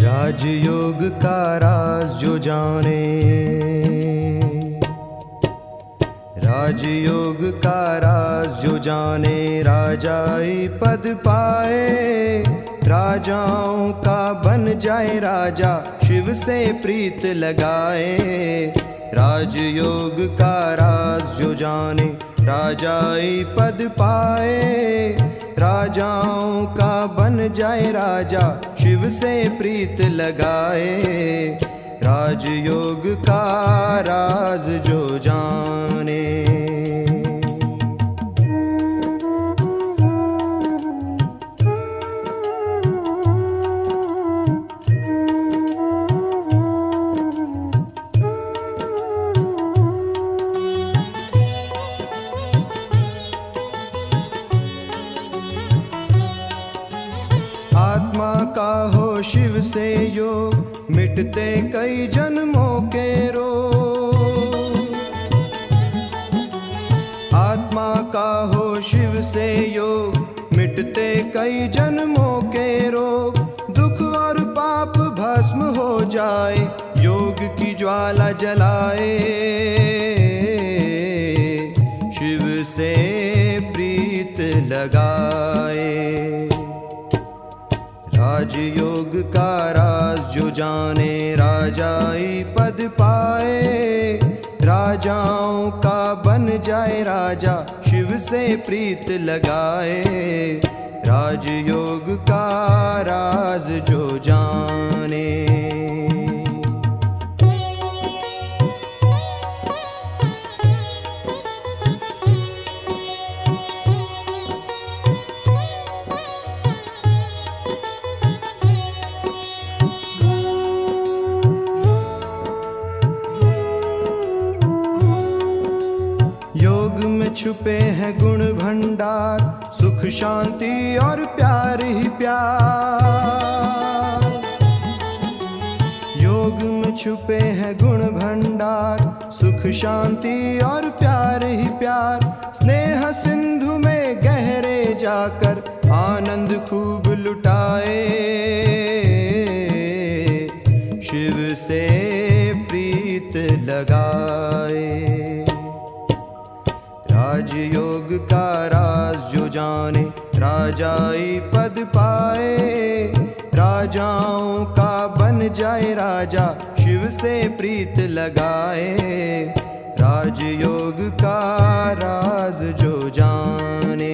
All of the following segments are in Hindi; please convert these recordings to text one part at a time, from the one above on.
राजयोग का राज जो जाने, राजयोग का राज जो जाने, राजाई पद पाए, राजाओं का बन जाए राजा, शिव से प्रीत लगाए। राजयोग का राज जो जाने, राजाई पद पाए, राजाओं का बन जाए राजा, शिव से प्रीत लगाए। राजयोग का राज जो जाने। आत्मा का हो शिव से योग, मिटते कई जन्मों के रोग। आत्मा का हो शिव से योग, मिटते कई जन्मों के रोग। दुख और पाप भस्म हो जाए, योग की ज्वाला जलाए, शिव से प्रीत लगाए। राजयोग का राज जो जाने, राजाई पद पाए, राजाओं का बन जाए राजा, शिव से प्रीत लगाए। राजयोग का राज जो जाने। योग में छुपे हैं गुण भंडार, सुख शांति और प्यार ही प्यार। योग में छुपे हैं गुण भंडार, सुख शांति और प्यार ही प्यार। स्नेह सिंधु में गहरे जाकर, आनंद खूब लुटाए, शिव से प्रीत लगाए। राजयोग का राज जो जाने, राजाई पद पाए, राजाओं का बन जाए राजा, शिव से प्रीत लगाए। राजयोग का राज जो जाने।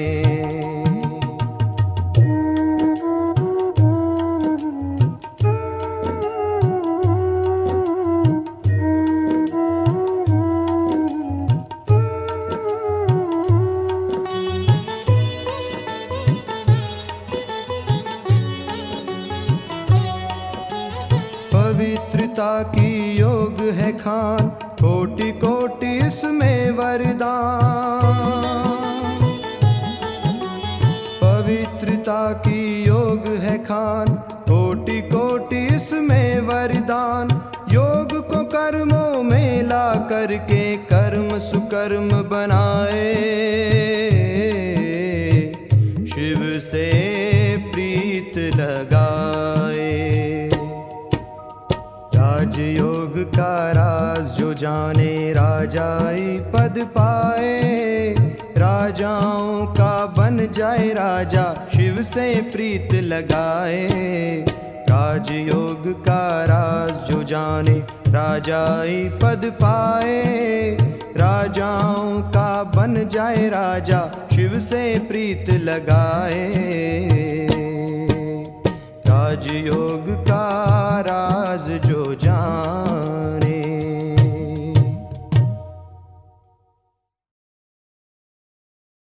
पवित्रता की योग है खान, कोटि कोटि इसमें वरदान। पवित्रता की योग है खान, कोटि कोटि इसमें वरदान। योग को कर्मों में ला करके, कर्म सुकर्म बनाए, शिव से प्रीत लगाए। राजयोग का राज जो जाने, राजाई पद पाए, राजाओं का बन जाए राजा, शिव से प्रीत लगाए। राजयोग का राज जो जाने, राजाई पद पाए, राजाओं का बन जाए राजा, शिव से प्रीत लगाए। राजयोग का राज